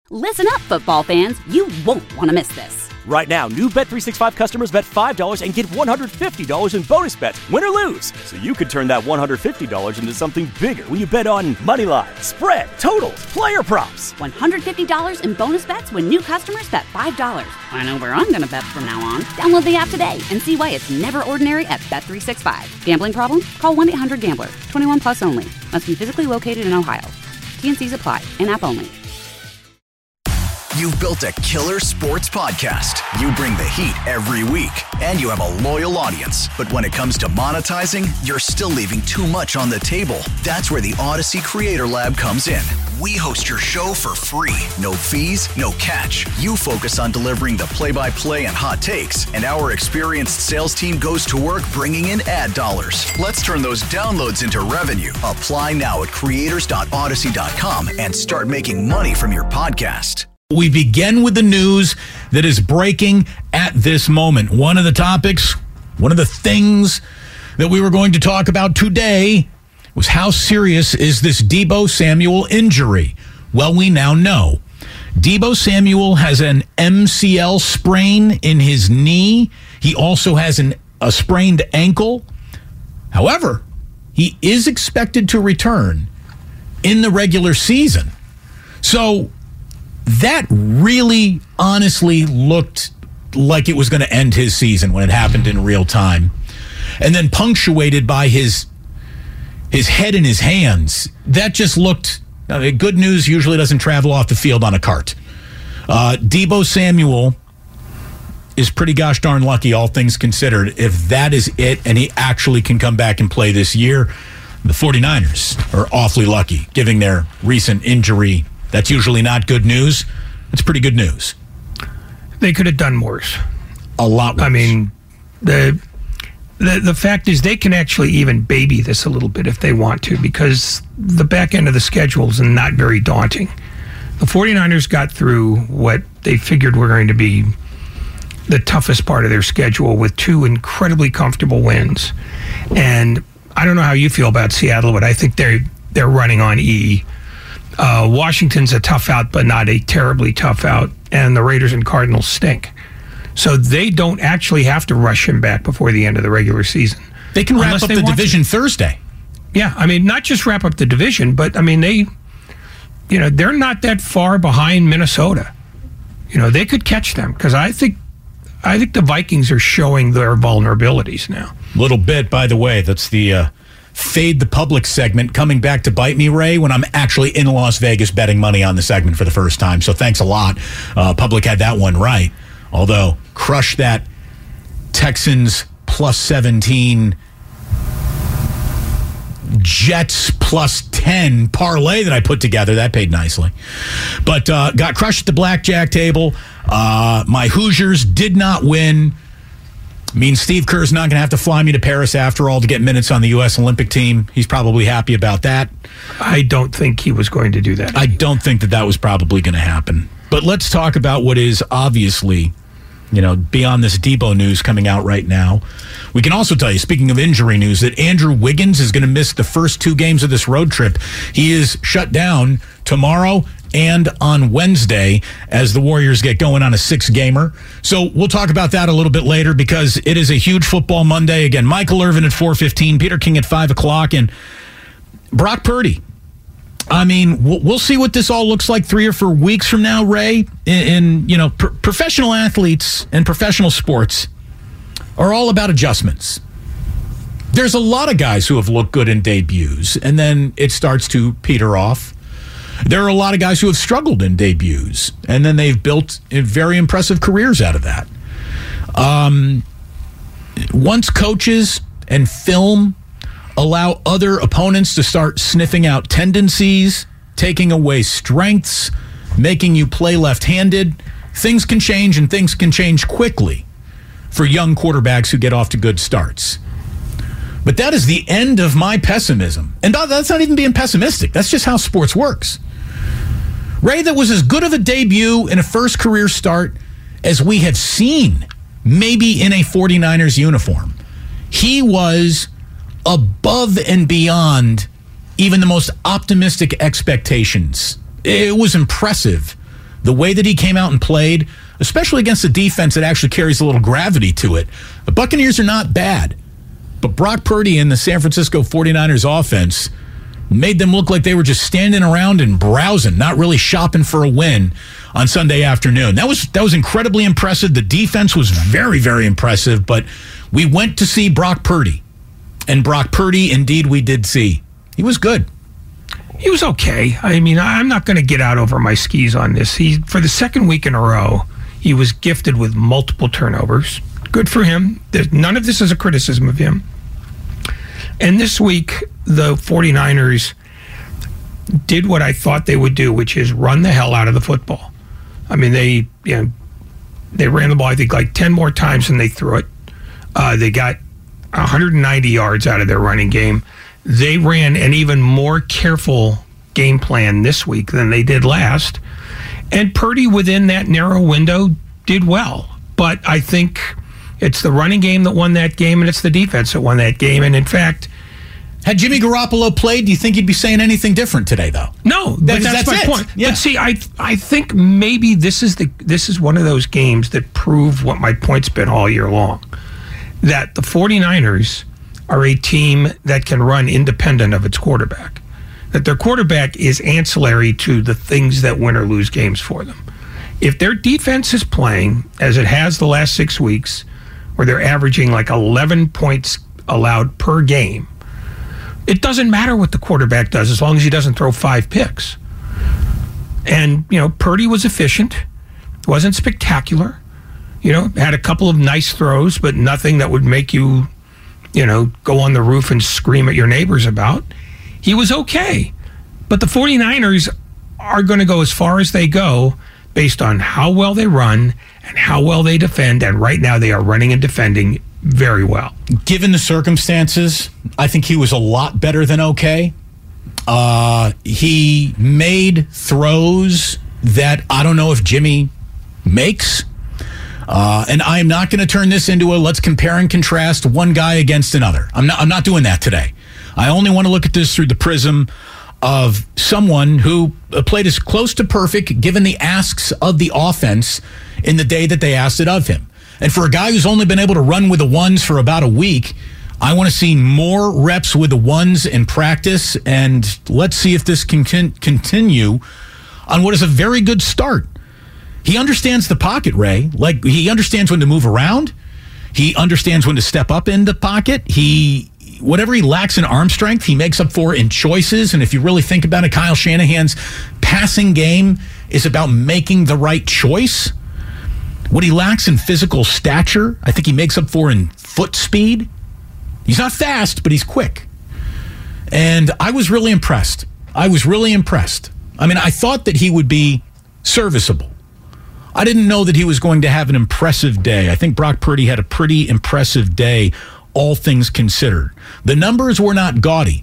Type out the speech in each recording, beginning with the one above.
Listen up, football fans. You won't want to miss this. Right now, new Bet365 customers bet $5 and get $150 in bonus bets, win or lose. So you could turn that $150 into something bigger when you bet on money line, spread, totals, player props. $150 in bonus bets when new customers bet $5. I know where I'm going to bet from now on. Download the app today and see why it's never ordinary at Bet365. Gambling problem? Call 1-800-GAMBLER. 21 plus only. Must be physically located in Ohio. T&Cs apply. In-app only. You've built a killer sports podcast. You bring the heat every week, and you have a loyal audience. But when it comes to monetizing, you're still leaving too much on the table. That's where the Odyssey Creator Lab comes in. We host your show for free. No fees, no catch. You focus on delivering the play-by-play and hot takes, and our experienced sales team goes to work bringing in ad dollars. Let's turn those downloads into revenue. Apply now at creators.odyssey.com and start making money from your podcast. We begin with the news that is breaking at this moment. One of the topics, one of the things that we were going to talk about today was how serious is this Deebo Samuel injury? Well, we now know. Deebo Samuel has an MCL sprain in his knee. He also has a sprained ankle. However, he is expected to return in the regular season. So that really honestly looked like it was going to end his season when it happened in real time. And then punctuated by his head in his hands. That just looked... good news usually doesn't travel off the field on a cart. Deebo Samuel is pretty gosh darn lucky, all things considered, if that is it and he actually can come back and play this year. The 49ers are awfully lucky, giving their recent injury. That's usually not good news. It's pretty good news. They could have done worse. A lot worse. I mean, the fact is they can actually even baby this a little bit if they want to, because the back end of the schedule is not very daunting. The 49ers got through what they figured were going to be the toughest part of their schedule with two incredibly comfortable wins. And I don't know how you feel about Seattle, but I think they're running on E. Washington's a tough out, but not a terribly tough out. And the Raiders and Cardinals stink. So they don't actually have to rush him back before the end of the regular season. They can wrap up the division Thursday. Yeah, I mean, not just wrap up the division, but I mean, they're not that far behind Minnesota. They could catch them, because I think the Vikings are showing their vulnerabilities now. Little bit, by the way. That's the Fade the Public segment coming back to bite me, Ray, when I'm actually in Las Vegas betting money on the segment for the first time. So thanks a lot. Public had that one right. Although, crush that Texans plus 17, Jets plus 10 parlay that I put together. That paid nicely. But got crushed at the blackjack table. My Hoosiers did not win. Means Steve Kerr's not going to have to fly me to Paris after all to get minutes on the U.S. Olympic team. He's probably happy about that. I don't think he was going to do that. I don't think that was probably going to happen. But let's talk about what is obviously, beyond this Deebo news coming out right now. We can also tell you, speaking of injury news, that Andrew Wiggins is going to miss the first 2 games of this road trip. He is shut down tomorrow and on Wednesday as the Warriors get going on a 6-gamer. So we'll talk about that a little bit later, because it is a huge football Monday. Again, Michael Irvin at 4:15, Peter King at 5 o'clock, and Brock Purdy. I mean, we'll see what this all looks like 3 or 4 weeks from now, Ray. Professional athletes and professional sports are all about adjustments. There's a lot of guys who have looked good in debuts, and then it starts to peter off. There are a lot of guys who have struggled in debuts, and then they've built very impressive careers out of that. Once coaches and film allow other opponents to start sniffing out tendencies, taking away strengths, making you play left-handed, things can change, and things can change quickly for young quarterbacks who get off to good starts. But that is the end of my pessimism. And that's not even being pessimistic. That's just how sports works. Ray, that was as good of a debut in a first career start as we have seen, maybe in a 49ers uniform. He was above and beyond even the most optimistic expectations. It was impressive The way that he came out and played, especially against a defense that actually carries a little gravity to it. The Buccaneers are not bad, but Brock Purdy and the San Francisco 49ers offense made them look like they were just standing around and browsing, not really shopping for a win on Sunday afternoon. That was incredibly impressive. The defense was very, very impressive, but we went to see Brock Purdy. And Brock Purdy, indeed, we did see. He was good. He was okay. I mean, I'm not going to get out over my skis on this. For the second week in a row, he was gifted with multiple turnovers. Good for him. None of this is a criticism of him. And this week, the 49ers did what I thought they would do, which is run the hell out of the football. I mean, they ran the ball, I think, like 10 more times than they threw it. They got 190 yards out of their running game. They ran an even more careful game plan this week than they did last. And Purdy, within that narrow window, did well. But I think it's the running game that won that game, and it's the defense that won that game. And in fact, had Jimmy Garoppolo played, do you think he'd be saying anything different today, though? No, but that's my point. Yeah. But see, I think maybe this is one of those games that prove what my point's been all year long, that the 49ers are a team that can run independent of its quarterback, that their quarterback is ancillary to the things that win or lose games for them. If their defense is playing, as it has the last 6 weeks, where they're averaging like 11 points allowed per game, it doesn't matter what the quarterback does as long as he doesn't throw 5 picks. And, Purdy was efficient, wasn't spectacular, had a couple of nice throws, but nothing that would make you, go on the roof and scream at your neighbors about. He was okay. But the 49ers are going to go as far as they go based on how well they run and how well they defend. And right now they are running and defending very well. Given the circumstances, I think he was a lot better than okay. He made throws that I don't know if Jimmy makes. And I'm not going to turn this into a let's compare and contrast one guy against another. I'm not doing that today. I only want to look at this through the prism of someone who played as close to perfect given the asks of the offense in the day that they asked it of him. And for a guy who's only been able to run with the ones for about a week, I want to see more reps with the ones in practice, and let's see if this can continue on what is a very good start. He understands the pocket, Ray. Like, he understands when to move around. He understands when to step up in the pocket. Whatever he lacks in arm strength, he makes up for in choices. And if you really think about it, Kyle Shanahan's passing game is about making the right choice. What he lacks in physical stature, I think he makes up for in foot speed. He's not fast, but he's quick. And I was really impressed. I mean, I thought that he would be serviceable. I didn't know that he was going to have an impressive day. I think Brock Purdy had a pretty impressive day, all things considered. The numbers were not gaudy.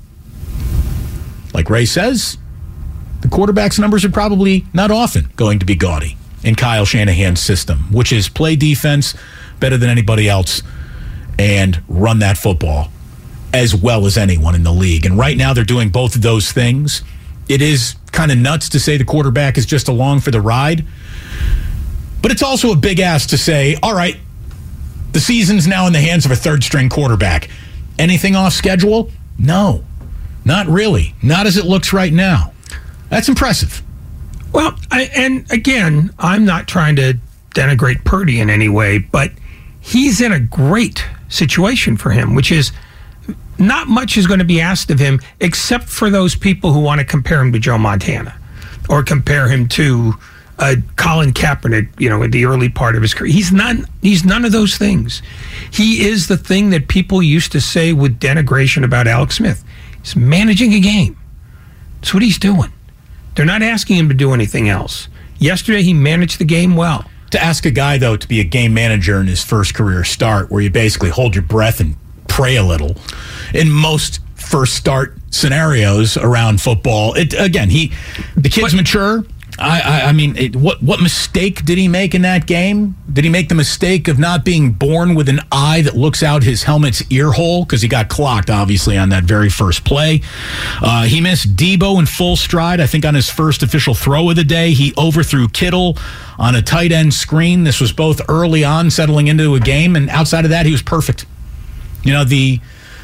Like Ray says, the quarterback's numbers are probably not often going to be gaudy in Kyle Shanahan's system, which is play defense better than anybody else and run that football as well as anyone in the league. And right now they're doing both of those things. It is kind of nuts to say the quarterback is just along for the ride. But it's also a big ask to say, all right, the season's now in the hands of a third-string quarterback. Anything off schedule? No, not really. Not as it looks right now. That's impressive. Well, and again, I'm not trying to denigrate Purdy in any way, but he's in a great situation for him, which is not much is going to be asked of him except for those people who want to compare him to Joe Montana or compare him to Colin Kaepernick, in the early part of his career. He's none of those things. He is the thing that people used to say with denigration about Alex Smith. He's managing a game. That's what he's doing. They're not asking him to do anything else. Yesterday, he managed the game well. To ask a guy, though, to be a game manager in his first career start, where you basically hold your breath and pray a little, in most first start scenarios around football, the kid's mature. I mean, what mistake did he make in that game? Did he make the mistake of not being born with an eye that looks out his helmet's ear hole? Because he got clocked, obviously, on that very first play. He missed Debo in full stride, I think, on his first official throw of the day. He overthrew Kittle on a tight end screen. This was both early on, settling into a game, and outside of that, he was perfect. You know, the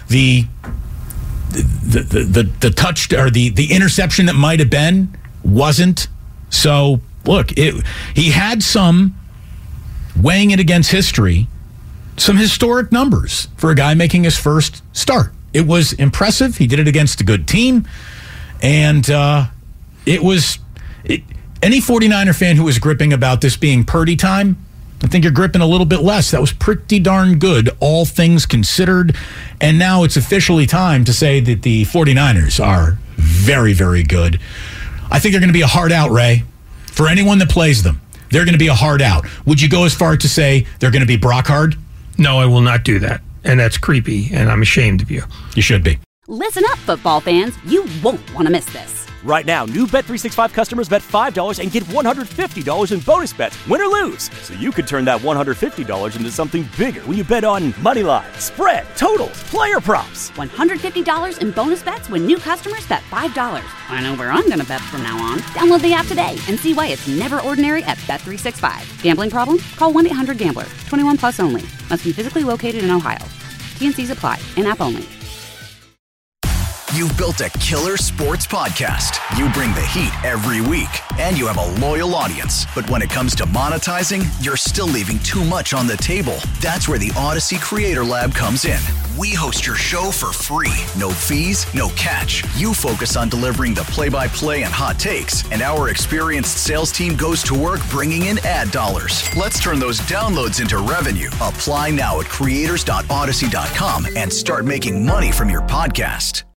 touch or the interception that might have been wasn't. So, look, he had some, weighing it against history, some historic numbers for a guy making his first start. It was impressive. He did it against a good team. And any 49er fan who was gripping about this being Purdy time, I think you're gripping a little bit less. That was pretty darn good, all things considered. And now it's officially time to say that the 49ers are very, very good. I think they're going to be a hard out, Ray. For anyone that plays them, they're going to be a hard out. Would you go as far to say they're going to be Brock hard? No, I will not do that. And that's creepy, and I'm ashamed of you. You should be. Listen up, football fans. You won't want to miss this. Right now, new Bet365 customers bet $5 and get $150 in bonus bets, win or lose. So you could turn that $150 into something bigger when you bet on moneyline, spread, totals, player props. $150 in bonus bets when new customers bet $5. I know where I'm going to bet from now on. Download the app today and see why it's never ordinary at Bet365. Gambling problem? Call 1-800-GAMBLER. 21 plus only. Must be physically located in Ohio. T&Cs apply. In-app only. You've built a killer sports podcast. You bring the heat every week, and you have a loyal audience. But when it comes to monetizing, you're still leaving too much on the table. That's where the Odyssey Creator Lab comes in. We host your show for free. No fees, no catch. You focus on delivering the play-by-play and hot takes, and our experienced sales team goes to work bringing in ad dollars. Let's turn those downloads into revenue. Apply now at creators.odyssey.com and start making money from your podcast.